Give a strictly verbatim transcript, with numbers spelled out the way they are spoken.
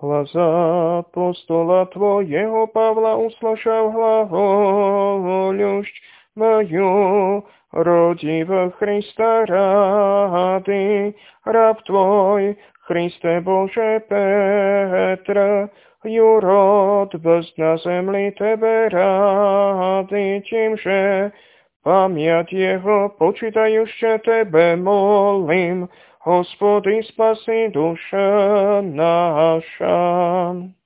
Hlas apostola Tvojého Pavla uslyšав hlahoľušť moju, rodi v Krista rády, rab Tvoj, Christe Bože Petr, jurod bez na zemli Tebe rády, tímže pamiať jeho počítajúšte Tebe molím, Hospody, spasi duša naša.